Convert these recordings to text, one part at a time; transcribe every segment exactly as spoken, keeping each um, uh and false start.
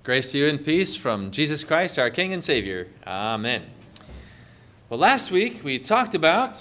Grace to you and peace from Jesus Christ, our King and Savior. Amen. Well, last week we talked about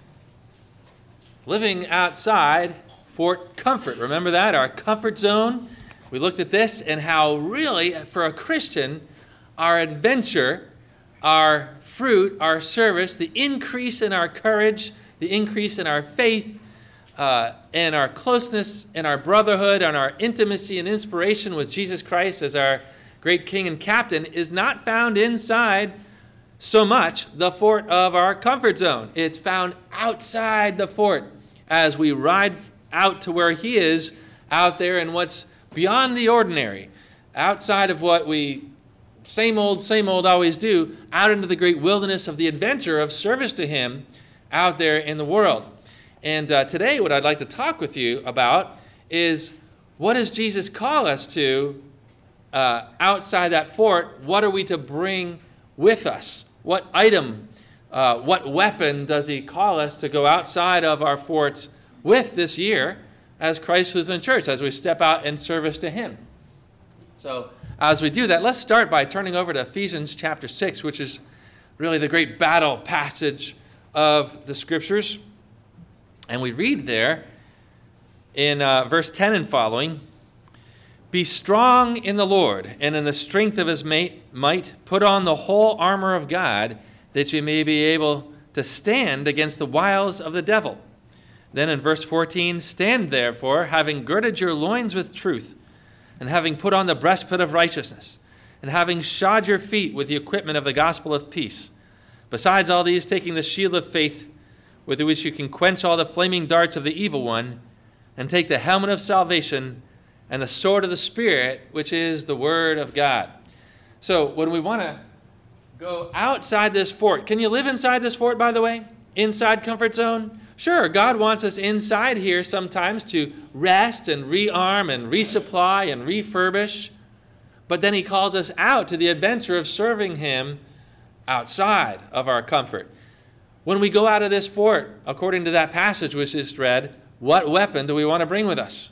living outside Fort Comfort. Remember that? Our comfort zone. We looked at this and how really, for a Christian, our adventure, our fruit, our service, the increase in our courage, the increase in our faith, uh, and our closeness and our brotherhood and our intimacy and inspiration with Jesus Christ as our great King and Captain is not found inside so much the fort of our comfort zone. It's found outside the fort as we ride out to where he is out there in what's beyond the ordinary, outside of what we same old, same old always do, out into the great wilderness of the adventure of service to him out there in the world. And uh, today what I'd like to talk with you about is what does Jesus call us to uh, outside that fort? What are we to bring with us? What item, uh, what weapon does he call us to go outside of our forts with this year as Christ Lutheran Church, as we step out in service to him? So as we do that, let's start by turning over to Ephesians chapter six, which is really the great battle passage of the Scriptures. And we read there in uh, verse ten and following, "Be strong in the Lord, and in the strength of his might, put on the whole armor of God, that you may be able to stand against the wiles of the devil." Then in verse fourteen, "Stand therefore, having girded your loins with truth, and having put on the breastplate of righteousness, and having shod your feet with the equipment of the gospel of peace. Besides all these, taking the shield of faith, with which you can quench all the flaming darts of the evil one, and take the helmet of salvation and the sword of the Spirit, which is the word of God." So when we want to go outside this fort, can you live inside this fort, by the way? Inside comfort zone? Sure, God wants us inside here sometimes to rest and rearm and resupply and refurbish. But then he calls us out to the adventure of serving him outside of our comfort. When we go out of this fort, according to that passage which is read, what weapon do we want to bring with us?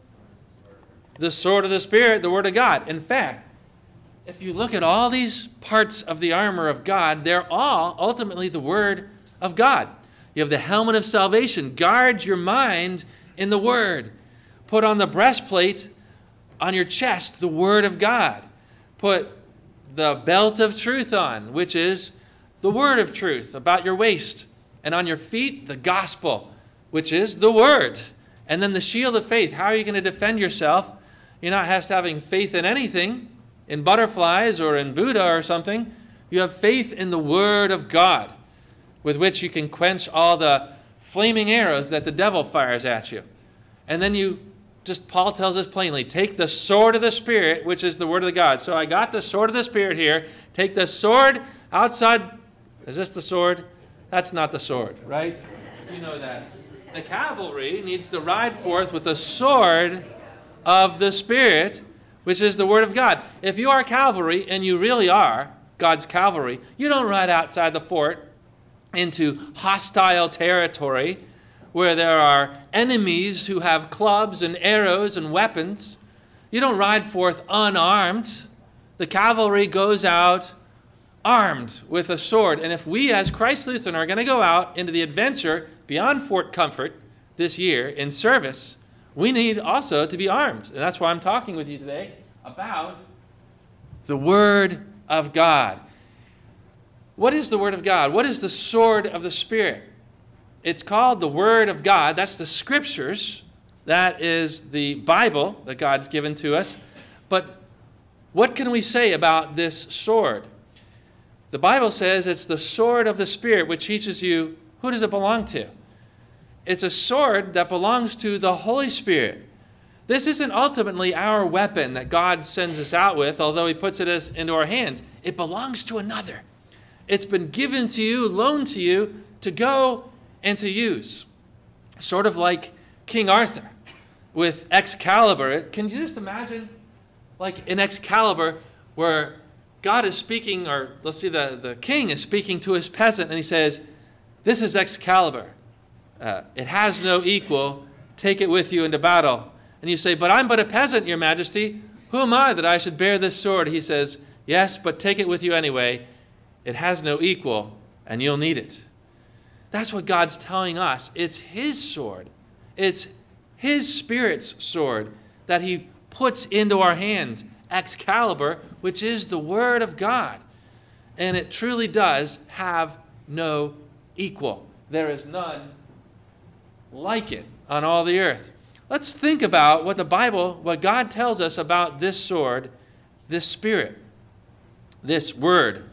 The sword of the Spirit, the word of God. In fact, if you look at all these parts of the armor of God, they're all ultimately the word of God. You have the helmet of salvation. Guard your mind in the word. Put on the breastplate on your chest, the word of God. Put the belt of truth on, which is the word of truth about your waist. And on your feet, the gospel, which is the word. And then the shield of faith. How are you going to defend yourself? You're not just having faith in anything, in butterflies or in Buddha or something. You have faith in the word of God, with which you can quench all the flaming arrows that the devil fires at you. And then you, just Paul tells us plainly, take the sword of the Spirit, which is the word of God. So I got the sword of the Spirit here. Take the sword outside. Is this the sword? That's not the sword, right? You know that. The cavalry needs to ride forth with the sword of the Spirit, which is the word of God. If you are cavalry, and you really are God's cavalry, you don't ride outside the fort into hostile territory where there are enemies who have clubs and arrows and weapons. You don't ride forth unarmed. The cavalry goes out armed with a sword. And if we as Christ Lutheran are going to go out into the adventure beyond Fort Comfort this year in service, we need also to be armed. And that's why I'm talking with you today about the Word of God. What is the Word of God? What is the sword of the Spirit? It's called the Word of God. That's the Scriptures. That is the Bible that God's given to us. But what can we say about this sword? The Bible says it's the sword of the Spirit, which teaches you, who does it belong to? It's a sword that belongs to the Holy Spirit. This isn't ultimately our weapon that God sends us out with, although he puts it as, into our hands. It belongs to another. It's been given to you, loaned to you, to go and to use. Sort of like King Arthur with Excalibur. Can you just imagine, like in Excalibur, where God is speaking, or let's see, the, the king is speaking to his peasant, and he says, "This is Excalibur. Uh, it has no equal. Take it with you into battle." And you say, "But I'm but a peasant, your majesty. Who Who am I that I should bear this sword? He says, yes, but take it with you anyway. It has no equal, and you'll need it. That's what God's telling us. It's his sword. It's his Spirit's sword that he puts into our hands, Excalibur, which is the word of God. And it truly does have no equal. There is none like it on all the earth. Let's think about what the Bible, what God tells us about this sword, this Spirit, this word.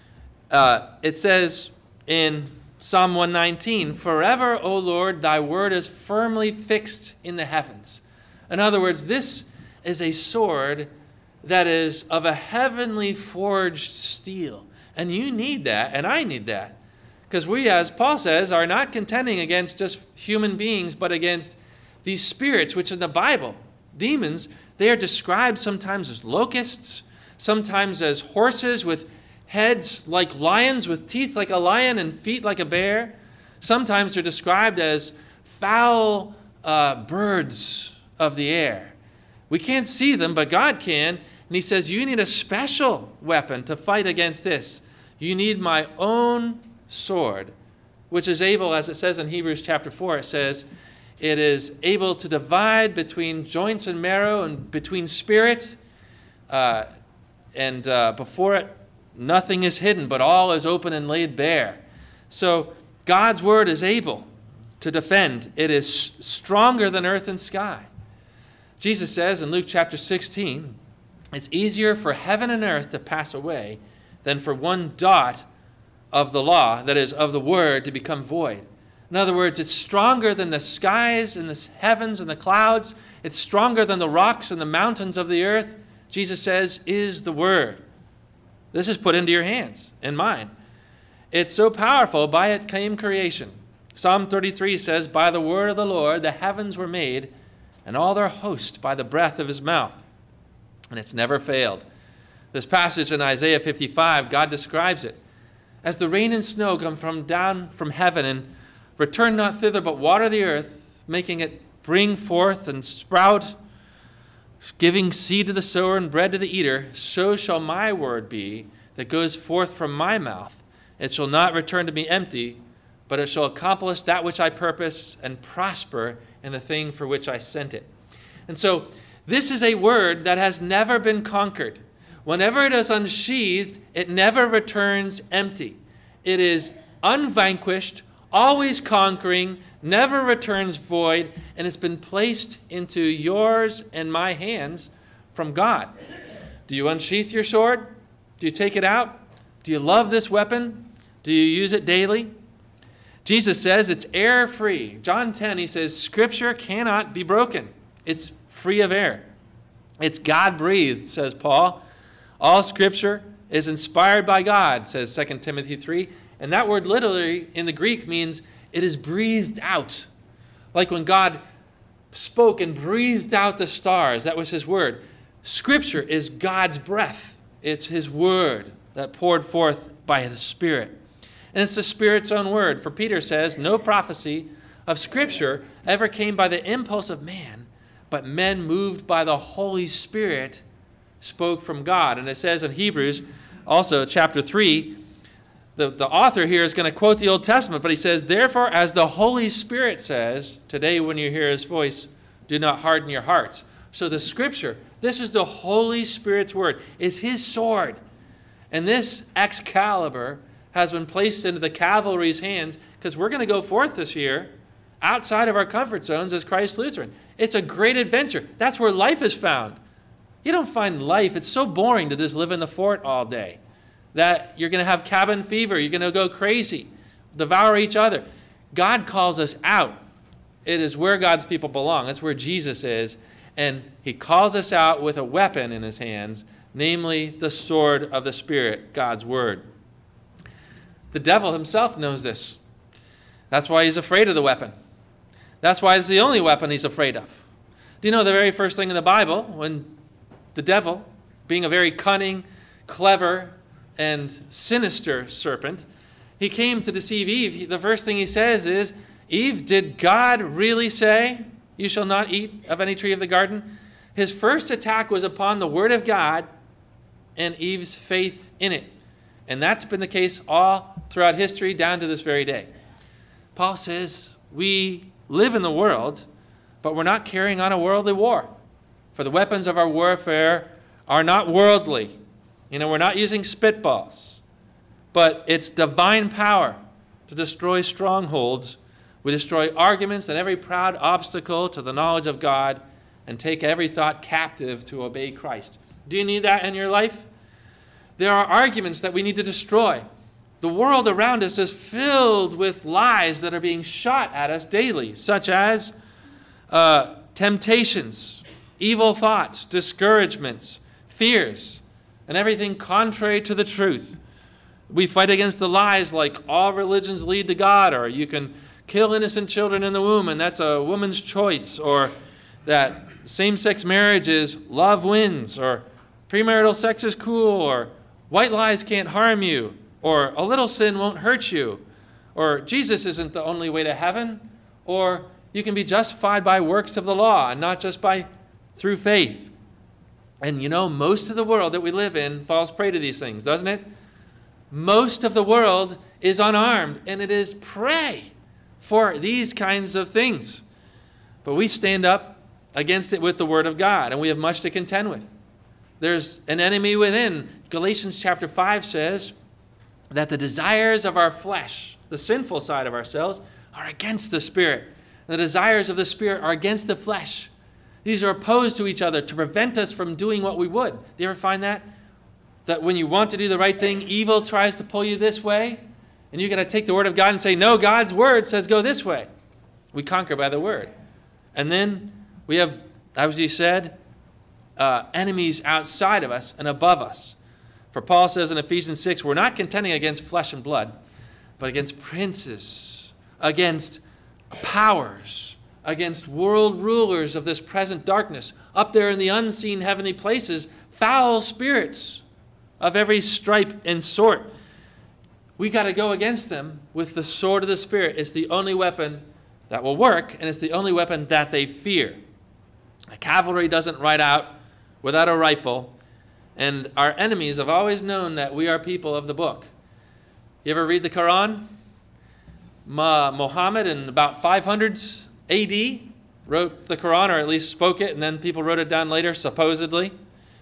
Uh, it says in Psalm one nineteen, forever, O Lord, thy word is firmly fixed in the heavens. In other words, this is a sword that is of a heavenly forged steel. And you need that, and I need that. Because we, as Paul says, are not contending against just human beings, but against these spirits, which in the Bible, demons, they are described sometimes as locusts, sometimes as horses with heads like lions, with teeth like a lion and feet like a bear. Sometimes they're described as foul uh, birds of the air. We can't see them, but God can. And he says, you need a special weapon to fight against this. You need my own sword, which is able, as it says in Hebrews chapter four, it says, it is able to divide between joints and marrow and between spirit. Uh, and uh, before it, nothing is hidden, but all is open and laid bare. So God's word is able to defend. It is stronger than earth and sky. Jesus says in Luke chapter sixteen, it's easier for heaven and earth to pass away than for one dot of the law, that is, of the word, to become void. In other words, it's stronger than the skies and the heavens and the clouds. It's stronger than the rocks and the mountains of the earth. Jesus says, is the word. This is put into your hands and mine. It's so powerful, by it came creation. Psalm thirty-three says, by the word of the Lord the heavens were made, and all their host by the breath of his mouth. And it's never failed. This passage in Isaiah fifty-five, God describes it as the rain and snow come from down from heaven and return not thither, but water the earth, making it bring forth and sprout, giving seed to the sower and bread to the eater. So shall my word be that goes forth from my mouth. It shall not return to me empty, but it shall accomplish that which I purpose and prosper in the thing for which I sent it. And so this is a word that has never been conquered. Whenever it is unsheathed, it never returns empty. It is unvanquished, always conquering, never returns void, and it's been placed into yours and my hands from God. Do you unsheath your sword? Do you take it out? Do you love this weapon? Do you use it daily? Jesus says it's error-free. John ten, he says, Scripture cannot be broken. It's free of error. It's God-breathed, says Paul. All Scripture is inspired by God, says Second Timothy three. And that word literally in the Greek means it is breathed out. Like when God spoke and breathed out the stars, that was his word. Scripture is God's breath. It's his word that poured forth by the Spirit. And it's the Spirit's own word. For Peter says, no prophecy of Scripture ever came by the impulse of man, but men moved by the Holy Spirit spoke from God. And it says in Hebrews, also chapter three, the, the author here is going to quote the Old Testament, but he says, therefore, as the Holy Spirit says, today when you hear his voice, do not harden your hearts. So the Scripture, this is the Holy Spirit's word, is his sword. And this Excalibur has been placed into the cavalry's hands because we're going to go forth this year outside of our comfort zones as Christ Lutheran. It's a great adventure. That's where life is found. You don't find life. It's so boring to just live in the fort all day that you're going to have cabin fever. You're going to go crazy, devour each other. God calls us out. It is where God's people belong. That's where Jesus is. And he calls us out with a weapon in his hands, namely the sword of the Spirit, God's word. The devil himself knows this. That's why he's afraid of the weapon. That's why it's the only weapon he's afraid of. Do you know the very first thing in the Bible, when the devil, being a very cunning, clever, and sinister serpent, he came to deceive Eve, the first thing he says is, Eve, did God really say, you shall not eat of any tree of the garden? His first attack was upon the Word of God and Eve's faith in it. And that's been the case all throughout history down to this very day. Paul says we live in the world, but we're not carrying on a worldly war. For the weapons of our warfare are not worldly. You know, we're not using spitballs, but it's divine power to destroy strongholds. We destroy arguments and every proud obstacle to the knowledge of God and take every thought captive to obey Christ. Do you need that in your life? There are arguments that we need to destroy. The world around us is filled with lies that are being shot at us daily, such as uh, temptations, evil thoughts, discouragements, fears, and everything contrary to the truth. We fight against the lies like all religions lead to God, or you can kill innocent children in the womb and that's a woman's choice, or that same-sex marriage is love wins, or premarital sex is cool, or white lies can't harm you, or a little sin won't hurt you, or Jesus isn't the only way to heaven, or you can be justified by works of the law and not just by through faith. And you know, most of the world that we live in falls prey to these things, doesn't it? Most of the world is unarmed, and it is prey for these kinds of things. But we stand up against it with the Word of God, and we have much to contend with. There's an enemy within. Galatians chapter five says that the desires of our flesh, the sinful side of ourselves, are against the Spirit. And the desires of the Spirit are against the flesh. These are opposed to each other to prevent us from doing what we would. Do you ever find that? That when you want to do the right thing, evil tries to pull you this way, and you're going to take the Word of God and say, no, God's Word says go this way. We conquer by the Word. And then we have, as you said, uh, enemies outside of us and above us. For Paul says in Ephesians six, we're not contending against flesh and blood, but against princes, against powers, against world rulers of this present darkness, up there in the unseen heavenly places, foul spirits of every stripe and sort. We got to go against them with the sword of the Spirit. It's the only weapon that will work, and it's the only weapon that they fear. A cavalry doesn't ride out without a rifle, and our enemies have always known that we are people of the book. You ever read the Quran? Ma- Muhammad in about five hundred A D wrote the Quran, or at least spoke it, and then people wrote it down later, supposedly.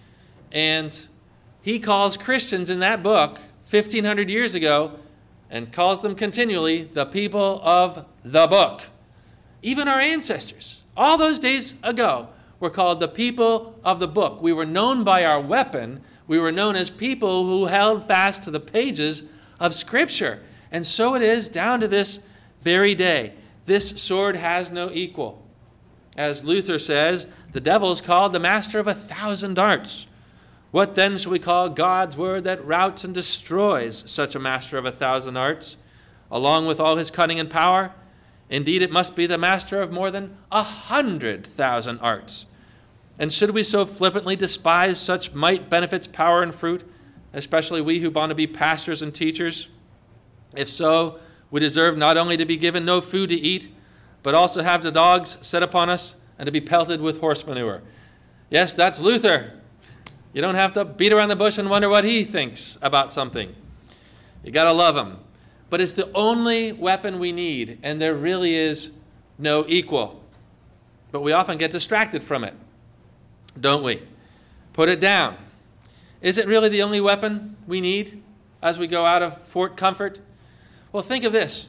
And he calls Christians in that book fifteen hundred years ago, and calls them continually the people of the book. Even our ancestors, all those days ago, were called the people of the book. We were known by our weapon. We were known as people who held fast to the pages of Scripture. And so it is down to this very day. This sword has no equal. As Luther says, the devil is called the master of a thousand arts. What then shall we call God's word that routs and destroys such a master of a thousand arts, along with all his cunning and power? Indeed, it must be the master of more than a hundred thousand arts. And should we so flippantly despise such might, benefits, power, and fruit, especially we who want to be pastors and teachers? If so, we deserve not only to be given no food to eat, but also have the dogs set upon us and to be pelted with horse manure. Yes, that's Luther. You don't have to beat around the bush and wonder what he thinks about something. You got to love him. But it's the only weapon we need, and there really is no equal. But we often get distracted from it, don't we? Put it down. Is it really the only weapon we need as we go out of Fort Comfort? Well, think of this.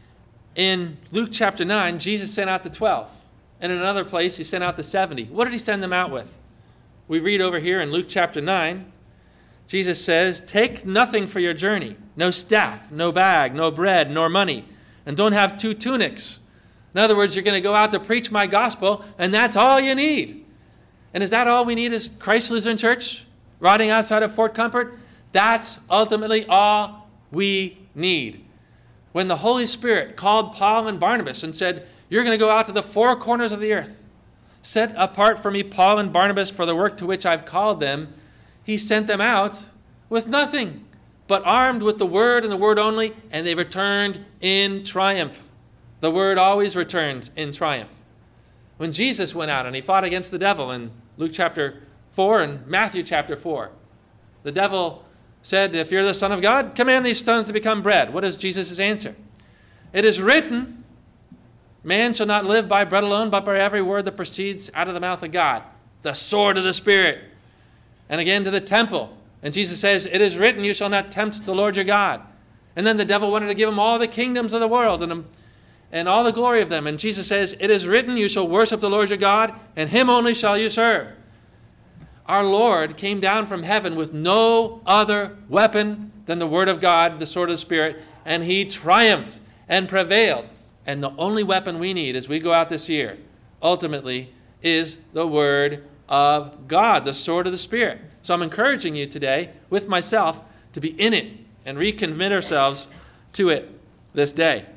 In Luke chapter nine, Jesus sent out the twelve. And in another place, he sent out the seventy. What did he send them out with? We read over here in Luke chapter nine, Jesus says, take nothing for your journey, no staff, no bag, no bread, nor money, and don't have two tunics. In other words, you're going to go out to preach my gospel, and that's all you need. And is that all we need as Christ Lutheran Church, riding outside of Fort Comfort? That's ultimately all we need. When the Holy Spirit called Paul and Barnabas and said, you're going to go out to the four corners of the earth, set apart for me Paul and Barnabas for the work to which I've called them, he sent them out with nothing, but armed with the word and the word only, and they returned in triumph. The word always returns in triumph. When Jesus went out and he fought against the devil in Luke chapter four and Matthew chapter four. The devil said, if you're the Son of God, command these stones to become bread. What is Jesus' answer? It is written, man shall not live by bread alone, but by every word that proceeds out of the mouth of God. The sword of the Spirit. And again to the temple. And Jesus says, it is written, you shall not tempt the Lord your God. And then the devil wanted to give him all the kingdoms of the world and, and all the glory of them. And Jesus says, it is written, you shall worship the Lord your God, and him only shall you serve. Our Lord came down from heaven with no other weapon than the word of God, the sword of the Spirit, and he triumphed and prevailed. And the only weapon we need as we go out this year, ultimately, is the word of God, the sword of the Spirit. So I'm encouraging you today, with myself, to be in it and recommit ourselves to it this day.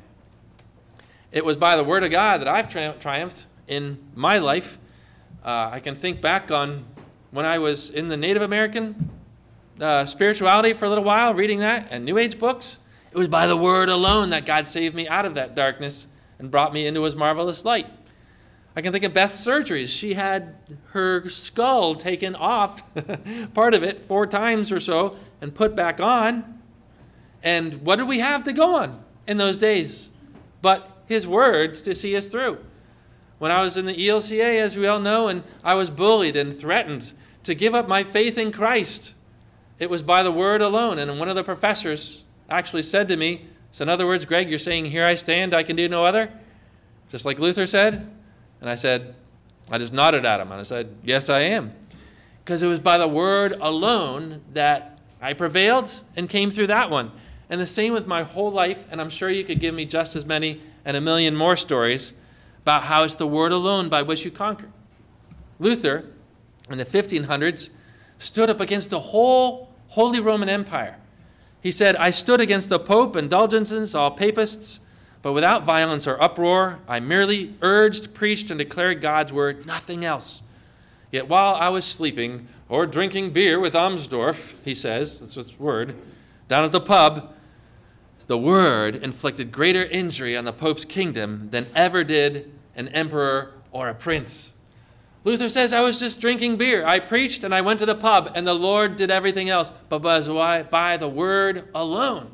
It was by the word of God that I've tri- triumphed in my life. Uh, I can think back on when I was in the Native American uh, spirituality for a little while, reading that, and New Age books. It was by the word alone that God saved me out of that darkness and brought me into his marvelous light. I can think of Beth's surgeries. She had her skull taken off, part of it, four times or so, and put back on. And what did we have to go on in those days but his words to see us through? When I was in the E L C A, as we all know, and I was bullied and threatened to give up my faith in Christ, it was by the word alone. And one of the professors actually said to me, so in other words, Greg, you're saying, here I stand, I can do no other? Just like Luther said. And I said, I just nodded at him, and I said, yes, I am. Because it was by the word alone that I prevailed and came through that one. And the same with my whole life, and I'm sure you could give me just as many and a million more stories about how it's the word alone by which you conquer. Luther, in the fifteen hundreds, stood up against the whole Holy Roman Empire. He said, I stood against the Pope, indulgences, all papists, but without violence or uproar. I merely urged, preached, and declared God's word, nothing else. Yet while I was sleeping or drinking beer with Amsdorff, he says, that's his word, down at the pub, the word inflicted greater injury on the Pope's kingdom than ever did an emperor or a prince. Luther says, I was just drinking beer. I preached and I went to the pub, and the Lord did everything else, but by, by the word alone.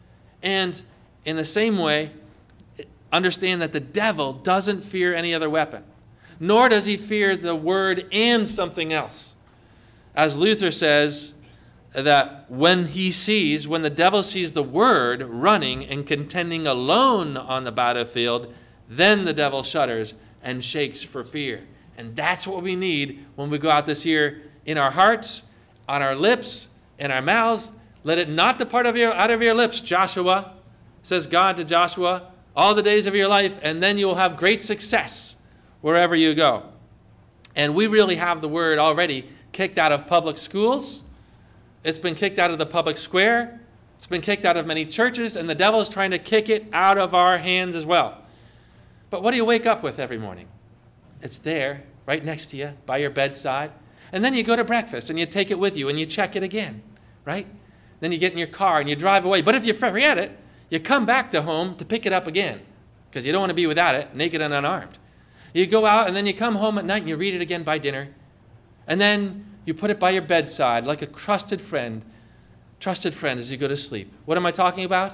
And in the same way, understand that the devil doesn't fear any other weapon, nor does he fear the word and something else. As Luther says, that when he sees, when the devil sees the word running and contending alone on the battlefield, then the devil shudders and shakes for fear. And that's what we need when we go out this year, in our hearts, on our lips, in our mouths. Let it not depart of your, out of your lips, Joshua, says God to Joshua, all the days of your life, and then you will have great success wherever you go. And we really have the word already kicked out of public schools. It's been kicked out of the public square. It's been kicked out of many churches, and the devil is trying to kick it out of our hands as well. But what do you wake up with every morning? It's there, right next to you, by your bedside. And then you go to breakfast, and you take it with you, and you check it again, right? Then you get in your car, and you drive away. But if you forget it, you come back to home to pick it up again, because you don't want to be without it, naked and unarmed. You go out, and then you come home at night, and you read it again by dinner. And then you put it by your bedside like a trusted friend, trusted friend as you go to sleep. What am I talking about?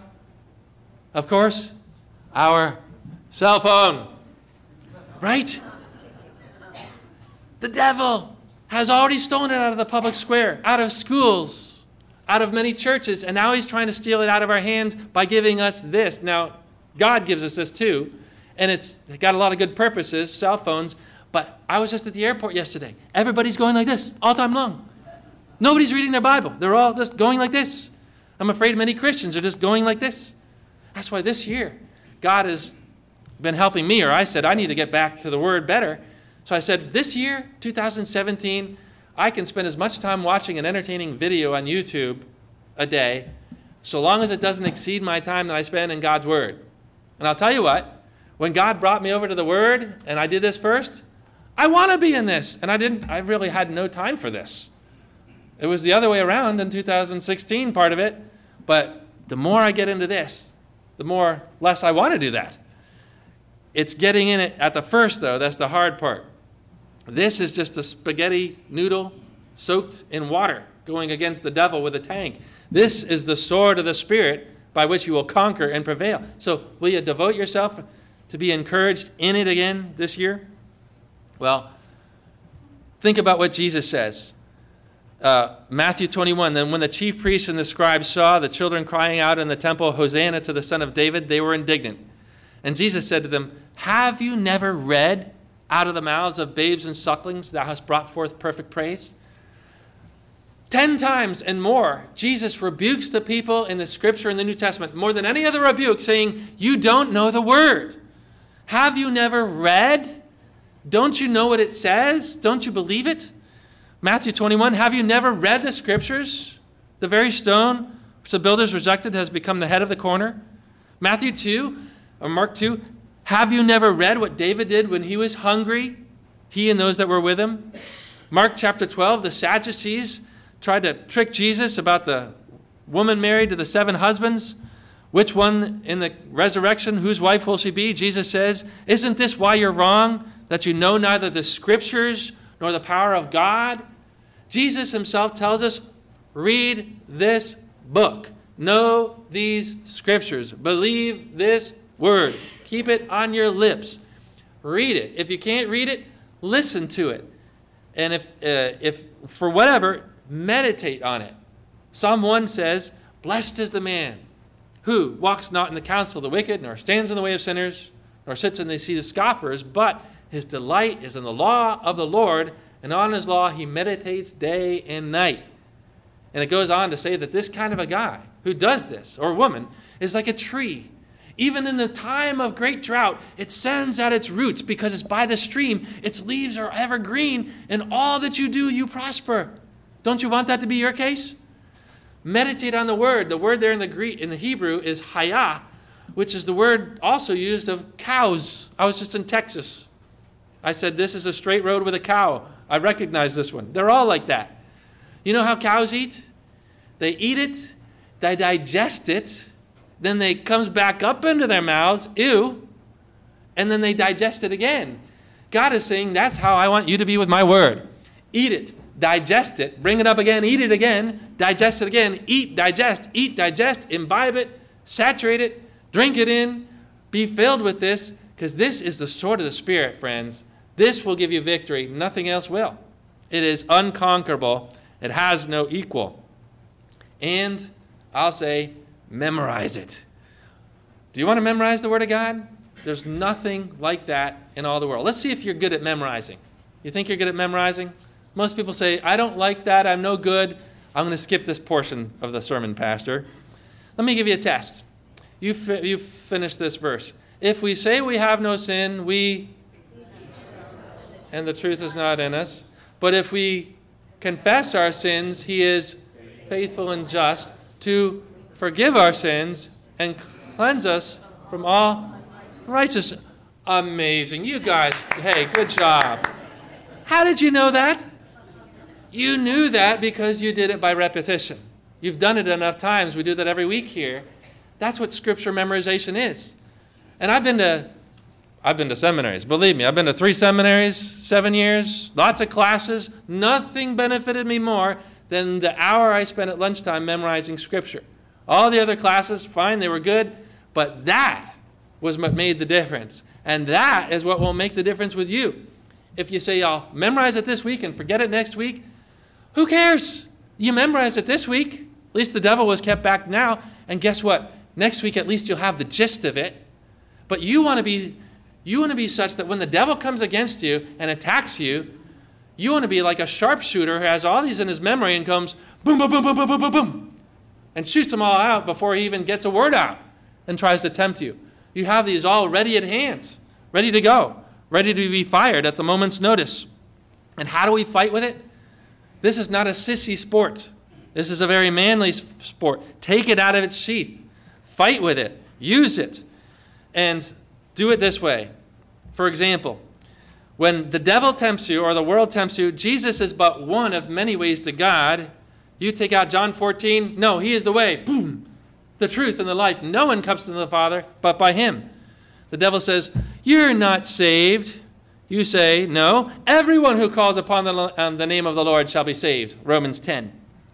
Of course, our cell phone, right? The devil has already stolen it out of the public square, out of schools, out of many churches, and now he's trying to steal it out of our hands by giving us this. Now, God gives us this too, and it's got a lot of good purposes, cell phones. But I was just at the airport yesterday. Everybody's going like this all time long. Nobody's reading their Bible. They're all just going like this. I'm afraid many Christians are just going like this. That's why this year, God has been helping me, or I said, I need to get back to the Word better. So I said, this year, two thousand seventeen, I can spend as much time watching an entertaining video on YouTube a day, so long as it doesn't exceed my time that I spend in God's Word. And I'll tell you what, when God brought me over to the Word, and I did this first, I want to be in this. And I didn't, I really had no time for this. It was the other way around in two thousand sixteen, part of it. But the more I get into this, the more less I want to do that. It's getting in it at the first, though. That's the hard part. This is just a spaghetti noodle soaked in water going against the devil with a tank. This is the sword of the Spirit by which you will conquer and prevail. So will you devote yourself to be encouraged in it again this year? Well, think about what Jesus says. Uh, Matthew twenty-one, then when the chief priests and the scribes saw the children crying out in the temple, Hosanna to the Son of David, they were indignant. And Jesus said to them, have you never read, out of the mouths of babes and sucklings thou hast brought forth perfect praise? Ten times and more, Jesus rebukes the people in the Scripture in the New Testament, more than any other rebuke, saying, you don't know the word. Have you never read? Don't you know what it says? Don't you believe it? Matthew twenty-one, have you never read the Scriptures? The very stone which the builders rejected has become the head of the corner. Matthew two, or Mark two, have you never read what David did when he was hungry, he and those that were with him? Mark chapter twelve, the Sadducees tried to trick Jesus about the woman married to the seven husbands. Which one in the resurrection, whose wife will she be? Jesus says, isn't this why you're wrong, that you know neither the Scriptures nor the power of God? Jesus himself tells us, read this book. Know these Scriptures. Believe this word. Keep it on your lips. Read it. If you can't read it, listen to it. And if, uh, if for whatever, meditate on it. Psalm one says, blessed is the man who walks not in the counsel of the wicked, nor stands in the way of sinners, nor sits in the seat of scoffers, but his delight is in the law of the Lord, and on his law he meditates day and night. And it goes on to say that this kind of a guy who does this, or woman, is like a tree. Even in the time of great drought, it sends out its roots because it's by the stream. Its leaves are evergreen, and all that you do, you prosper. Don't you want that to be your case? Meditate on the word. The word there in the Greek, in the Hebrew is hayah, which is the word also used of cows. I was just in Texas. I said, this is a straight road with a cow. I recognize this one. They're all like that. You know how cows eat? They eat it, they digest it, then it comes back up into their mouths, ew, and then they digest it again. God is saying, that's how I want you to be with my word. Eat it, digest it, bring it up again, eat it again, digest it again, eat, digest, eat, digest, imbibe it, saturate it, drink it in, be filled with this, because this is the sword of the Spirit, friends. This will give you victory. Nothing else will. It is unconquerable. It has no equal. And I'll say, memorize it. Do you want to memorize the Word of God? There's nothing like that in all the world. Let's see if you're good at memorizing. You think you're good at memorizing? Most people say, I don't like that. I'm no good. I'm going to skip this portion of the sermon, Pastor. Let me give you a test. You fi- you finish this verse. If we say we have no sin, we, and the truth is not in us. But if we confess our sins, he is faithful and just to forgive our sins and cleanse us from all righteousness. Amazing. You guys, hey, good job. How did you know that? You knew that because you did it by repetition. You've done it enough times. We do that every week here. That's what scripture memorization is. And I've been to I've been to seminaries. Believe me, I've been to three seminaries, seven years, lots of classes. Nothing benefited me more than the hour I spent at lunchtime memorizing scripture. All the other classes, fine, they were good, but that was what made the difference. And that is what will make the difference with you. If you say, I'll memorize it this week and forget it next week, who cares? You memorized it this week. At least the devil was kept back now. And guess what? Next week, at least you'll have the gist of it. But you want to be you want to be such that when the devil comes against you and attacks you, you want to be like a sharpshooter who has all these in his memory and comes boom, boom, boom, boom, boom, boom, boom, boom, and shoots them all out before he even gets a word out and tries to tempt you. You have these all ready at hand, ready to go, ready to be fired at the moment's notice. And how do we fight with it? This is not a sissy sport. This is a very manly sport. Take it out of its sheath. Fight with it. Use it. And do it this way. For example, when the devil tempts you or the world tempts you, Jesus is but one of many ways to God. You take out John fourteen. No, he is the way. Boom. The truth and the life. No one comes to the Father but by him. The devil says, you're not saved. You say, no, everyone who calls upon the, um, the name of the Lord shall be saved. Romans ten.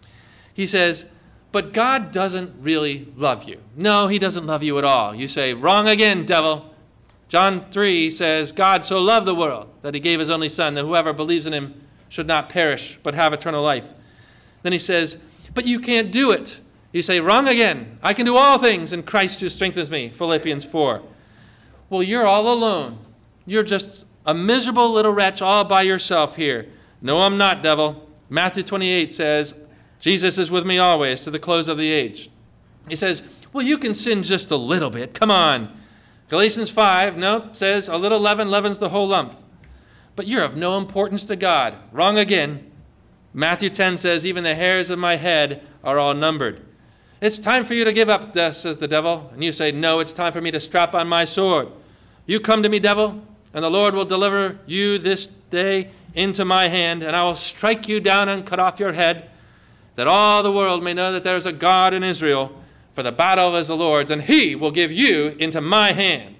He says, but God doesn't really love you. No, he doesn't love you at all. You say, wrong again, devil. John three says, God so loved the world that he gave his only son, that whoever believes in him should not perish, but have eternal life. Then he says, but you can't do it. You say, wrong again. I can do all things in Christ who strengthens me. Philippians four. Well, you're all alone. You're just a miserable little wretch all by yourself here. No, I'm not, devil. Matthew twenty-eight says, Jesus is with me always to the close of the age. He says, well, you can sin just a little bit. Come on. Galatians five, nope, says a little leaven leavens the whole lump. But you're of no importance to God. Wrong again. Matthew ten says, even the hairs of my head are all numbered. It's time for you to give up, says the devil. And you say, no, it's time for me to strap on my sword. You come to me, devil, and the Lord will deliver you this day into my hand, and I will strike you down and cut off your head, that all the world may know that there is a God in Israel, for the battle is the Lord's, and he will give you into my hand.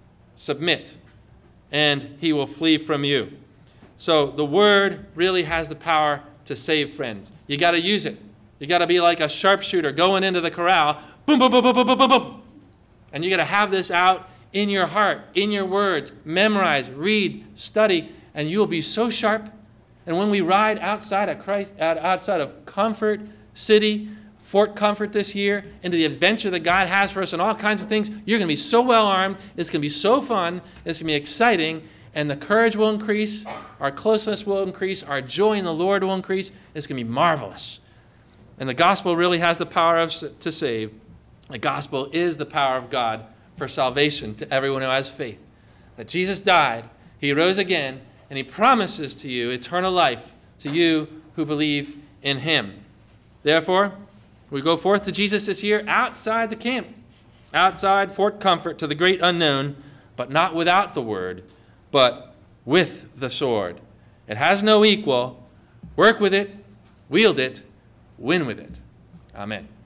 Submit, and he will flee from you. So the word really has the power to save, friends. You got to use it. You got to be like a sharpshooter going into the corral. Boom, boom, boom, boom, boom, boom, boom, boom. And you got to have this out in your heart, in your words. Memorize, read, study, and you will be so sharp. And when we ride outside of Christ, outside of Comfort City, Fort Comfort this year, into the adventure that God has for us and all kinds of things, you're going to be so well armed. It's going to be so fun. It's going to be exciting. And the courage will increase. Our closeness will increase. Our joy in the Lord will increase. It's going to be marvelous. And the gospel really has the power of, to save. The gospel is the power of God for salvation to everyone who has faith. That Jesus died, he rose again, and he promises to you eternal life to you who believe in him. Therefore, we go forth to Jesus this year outside the camp, outside Fort Comfort to the great unknown, but not without the word, but with the sword. It has no equal. Work with it, wield it, win with it. Amen.